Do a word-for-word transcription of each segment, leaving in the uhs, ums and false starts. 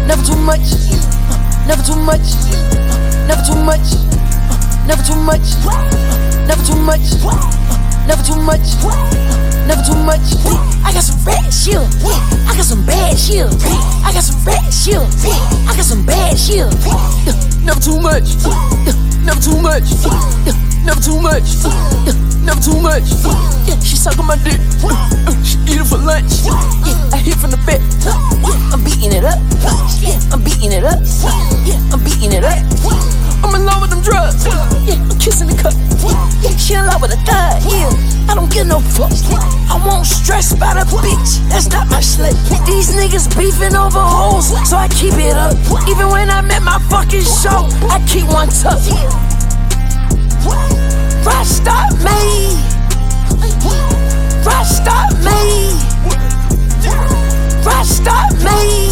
never too much, never too much, never too much, never too much, never too much, never too much, never too much. I got some bad shit, I got some bad shit, I got some bad shit, I got some bad shit. Never too much, never too much, never too much, never too much. She suck on my dick, she eat it for lunch. I hit from the back, I'm beating it up, I'm beating it up, I'm beating it up. I'm in love with them drugs, I'm kissing the cup. She in love with a thug, I don't give no fuck. I won't stress about a bitch, that's not my slut. These niggas beefing over hoes, so I keep it up. Even when I'm at my fucking show, I keep one tough. Rasta me, Rasta me, Rasta me.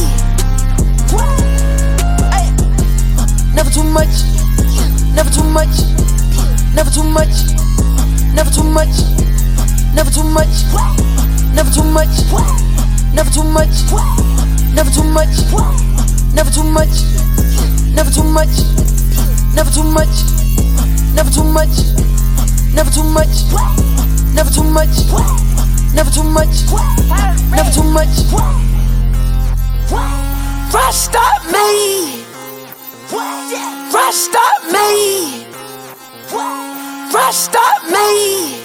Never too much, never too much, never too much, never too much, never too much, never too much, never too much, never too much, never too much, never too much, never too much, never too much, never too much, never too much, never too much, never too much. Rasta me, Rasta me, Rasta me.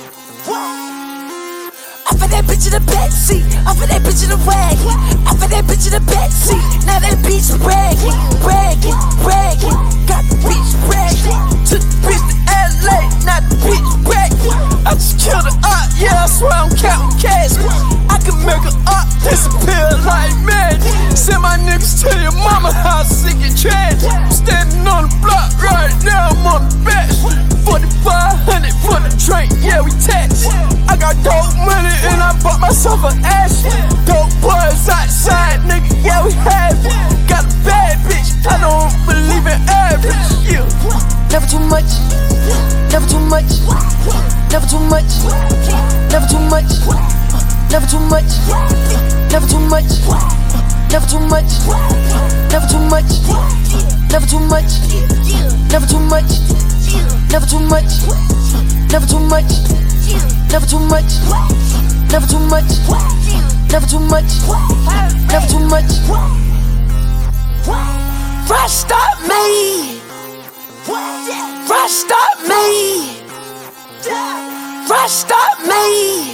Off of that bitch in the backseat, off of that bitch in the wagon, off of that bitch in the backseat. Now that bitch bragging, bragging, bragging. Got the bitch bragging, took the bitch to L A, not the bitch bragging. I just killed an op, yeah, I swear I'm counting cash. I can make an op disappear like magic. Send my niggas to your mama house, sick and trash. I'm standing on the block right now, I'm on the bench. forty-five hundred for the drink, yeah, we tax. I got dope money and I bought myself an ass. Dope boys outside, nigga, yeah, we have it. Got a bad bitch, I don't believe in average, yeah. Never too much, never too much, never too much, never too much, never too much, never too much, never too much, never too much, never too much, never too much, never too much, never too much, never too much, never too much, never too much, never too much. Rasta me, Rasta me, Rasta me.